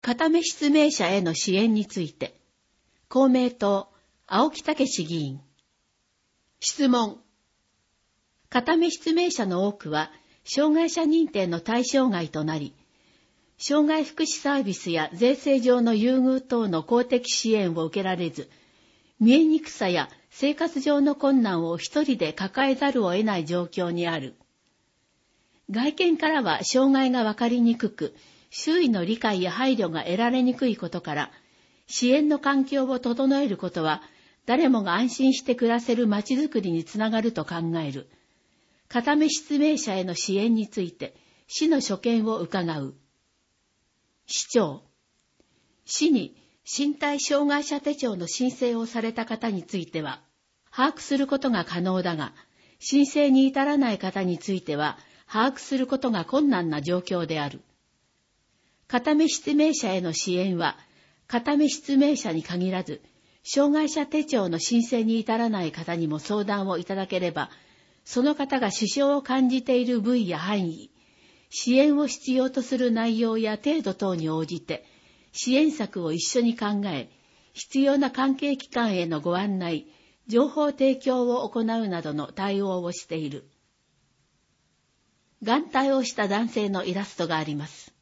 片目失明者への支援について、公明党、青木武議員。質問。片目失明者の多くは、障害者認定の対象外となり、障害福祉サービスや税制上の優遇等の公的支援を受けられず、見えにくさや生活上の困難を一人で抱えざるを得ない状況にある。外見からは障害がわかりにくく、周囲の理解や配慮が得られにくいことから、支援の環境を整えることは、誰もが安心して暮らせる街づくりにつながると考える。片目失明者への支援について、市の所見を伺う。市長。市に身体障害者手帳の申請をされた方については、把握することが可能だが、申請に至らない方については、把握することが困難な状況である。片目失明者への支援は、片目失明者に限らず、障害者手帳の申請に至らない方にも相談をいただければ、その方が支障を感じている部位や範囲、支援を必要とする内容や程度等に応じて、支援策を一緒に考え、必要な関係機関へのご案内、情報提供を行うなどの対応をしている。眼帯をした男性のイラストがあります。